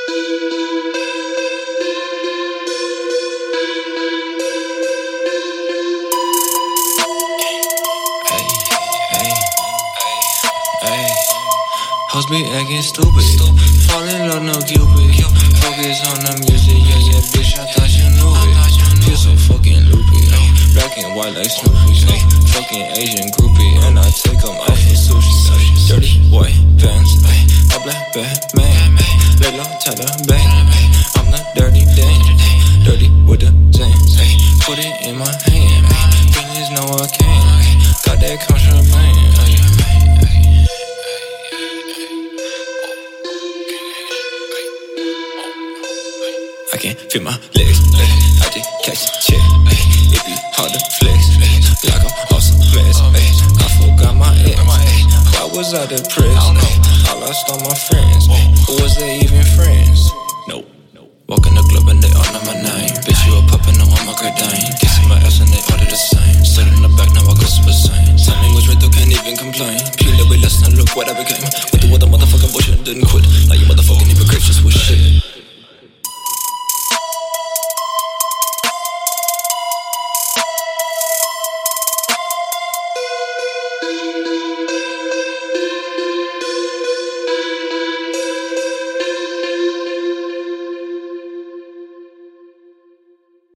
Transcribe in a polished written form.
Hoes be acting stupid. Fall in love, no Cupid. Focus on the music, yeah, bitch, I thought you knew it. Feel so fucking loopy, black and white like Snoopy, fucking Asian groupie, and I take them out for sushi. Dirty white vans, a black Batman, lay low, tie the bang. I'm the dirty dandy, dirty with the Zans. Put it in my hand, feelings know I can. Got that contraband. I can't feel my legs, I just catch a check. It be hard to flex, like I'm awesome mess. I forgot my ex, why was I depressed? I lost all my friends, or was they even friends? Nope. Walk in the club and they all know my name. Bitch, you a puppet, no, I'm a Kardashian. Kissing my ass and they order the same. Stood in the back, now I go super sane. Timing was right, though, can't even complain. Peel away, let's not look what I became. Went through all the motherfucking bullshit and didn't quit.